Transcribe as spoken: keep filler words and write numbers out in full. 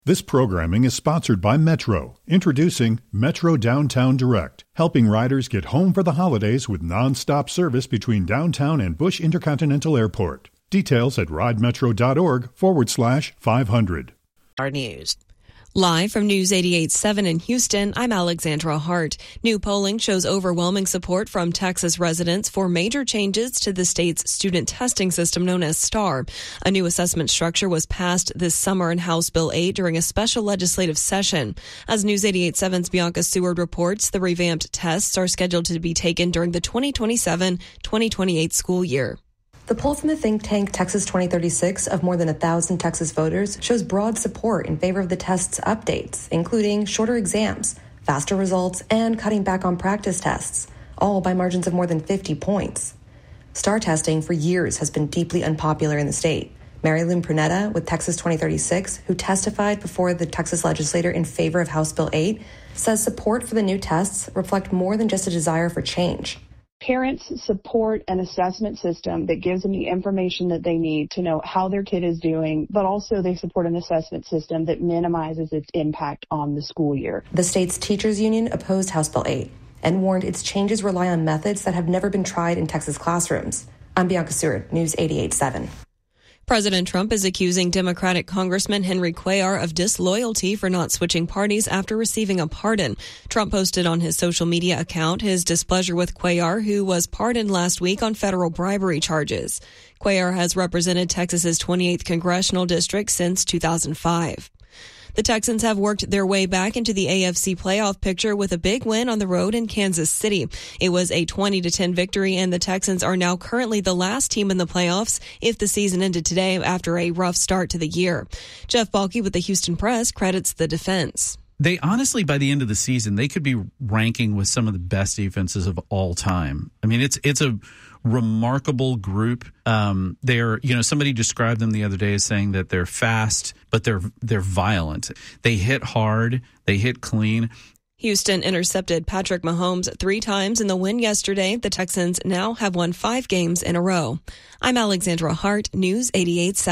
This programming is sponsored by Metro, introducing Metro Downtown Direct, helping riders get home for the holidays with non-stop service between downtown and Bush Intercontinental Airport. Details at ridemetro.org forward slash 500. Our news. Live from News eighty-eight point seven in Houston, I'm Alexandra Hart. New polling shows overwhelming support from Texas residents for major changes to the state's student testing system known as STAR. A new assessment structure was passed this summer in House Bill eight during a special legislative session. As News eighty-eight point seven's Bianca Seward reports, the revamped tests are scheduled to be taken during the twenty twenty-seven twenty twenty-eight school year. The poll from the think tank Texas twenty thirty-six of more than a thousand Texas voters shows broad support in favor of the test's updates, including shorter exams, faster results, and cutting back on practice tests, all by margins of more than fifty points. STAR testing for years has been deeply unpopular in the state. Mary Lynn Prunetta with Texas twenty thirty-six, who testified before the Texas legislature in favor of House Bill eight, says support for the new tests reflect more than just a desire for change. Parents support an assessment system that gives them the information that they need to know how their kid is doing, but also they support an assessment system that minimizes its impact on the school year. The state's teachers union opposed House Bill eight and warned its changes rely on methods that have never been tried in Texas classrooms. I'm Bianca Seward, News eighty-eight point seven. President Trump is accusing Democratic Congressman Henry Cuellar of disloyalty for not switching parties after receiving a pardon. Trump posted on his social media account his displeasure with Cuellar, who was pardoned last week on federal bribery charges. Cuellar has represented Texas's twenty-eighth congressional district since two thousand five. The Texans have worked their way back into the A F C playoff picture with a big win on the road in Kansas City. It was a twenty to ten victory, and the Texans are now currently the last team in the playoffs if the season ended today after a rough start to the year. Jeff Balke with the Houston Press credits the defense. They honestly, by the end of the season, they could be ranking with some of the best defenses of all time. I mean, it's it's a remarkable group. Um, they're, you know, somebody described them the other day as saying that they're fast, but they're they're violent. They hit hard. They hit clean. Houston intercepted Patrick Mahomes three times in the win yesterday. The Texans now have won five games in a row. I'm Alexandra Hart, News eighty-eight point seven.